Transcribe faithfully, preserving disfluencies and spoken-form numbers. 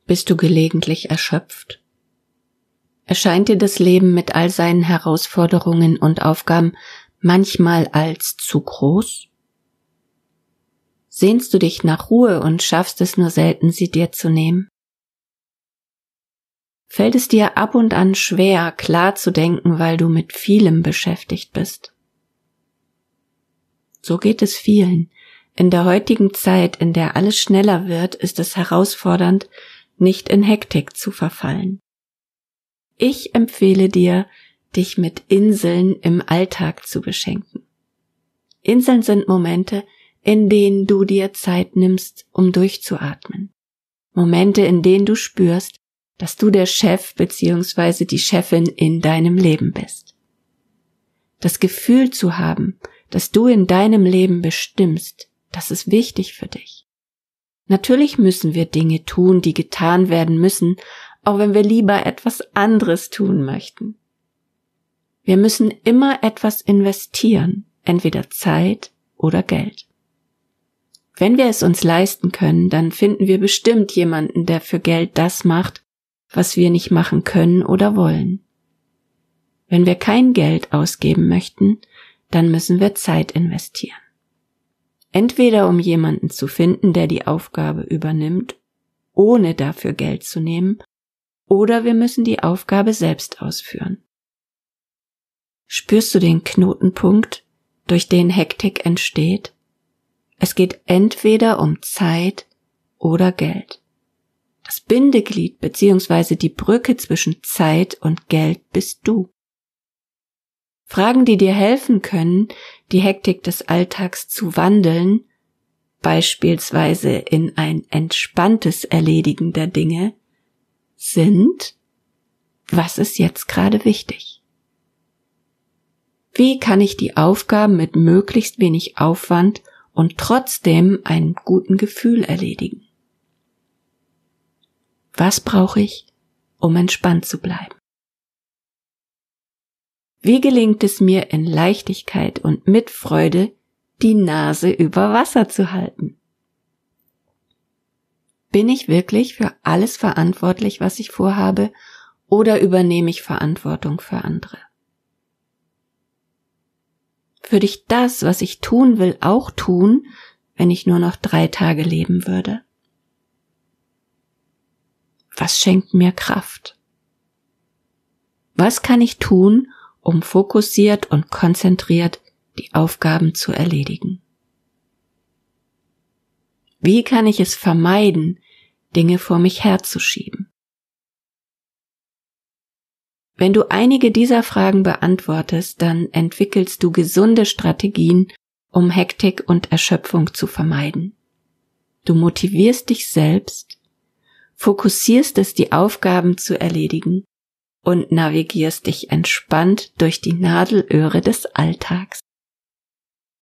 Bist du gelegentlich erschöpft? Erscheint dir das Leben mit all seinen Herausforderungen und Aufgaben manchmal als zu groß? Sehnst du dich nach Ruhe und schaffst es nur selten, sie dir zu nehmen? Fällt es dir ab und an schwer, klar zu denken, weil du mit vielem beschäftigt bist? So geht es vielen. In der heutigen Zeit, in der alles schneller wird, ist es herausfordernd, nicht in Hektik zu verfallen. Ich empfehle dir, dich mit Inseln im Alltag zu beschenken. Inseln sind Momente, in denen du dir Zeit nimmst, um durchzuatmen. Momente, in denen du spürst, dass du der Chef bzw. die Chefin in deinem Leben bist. Das Gefühl zu haben, dass du in deinem Leben bestimmst, das ist wichtig für dich. Natürlich müssen wir Dinge tun, die getan werden müssen, auch wenn wir lieber etwas anderes tun möchten. Wir müssen immer etwas investieren, entweder Zeit oder Geld. Wenn wir es uns leisten können, dann finden wir bestimmt jemanden, der für Geld das macht, was wir nicht machen können oder wollen. Wenn wir kein Geld ausgeben möchten, dann müssen wir Zeit investieren. Entweder um jemanden zu finden, der die Aufgabe übernimmt, ohne dafür Geld zu nehmen, oder wir müssen die Aufgabe selbst ausführen. Spürst du den Knotenpunkt, durch den Hektik entsteht? Es geht entweder um Zeit oder Geld. Das Bindeglied bzw. die Brücke zwischen Zeit und Geld bist du. Fragen, die dir helfen können, die Hektik des Alltags zu wandeln, beispielsweise in ein entspanntes Erledigen der Dinge, sind: Was ist jetzt gerade wichtig? Wie kann ich die Aufgaben mit möglichst wenig Aufwand und trotzdem einem guten Gefühl erledigen? Was brauche ich, um entspannt zu bleiben? Wie gelingt es mir in Leichtigkeit und mit Freude, die Nase über Wasser zu halten? Bin ich wirklich für alles verantwortlich, was ich vorhabe, oder übernehme ich Verantwortung für andere? Würde ich das, was ich tun will, auch tun, wenn ich nur noch drei Tage leben würde? Was schenkt mir Kraft? Was kann ich tun, um fokussiert und konzentriert die Aufgaben zu erledigen? Wie kann ich es vermeiden, Dinge vor mich herzuschieben? Wenn du einige dieser Fragen beantwortest, dann entwickelst du gesunde Strategien, um Hektik und Erschöpfung zu vermeiden. Du motivierst dich selbst, fokussierst es, die Aufgaben zu erledigen, und navigierst dich entspannt durch die Nadelöhre des Alltags.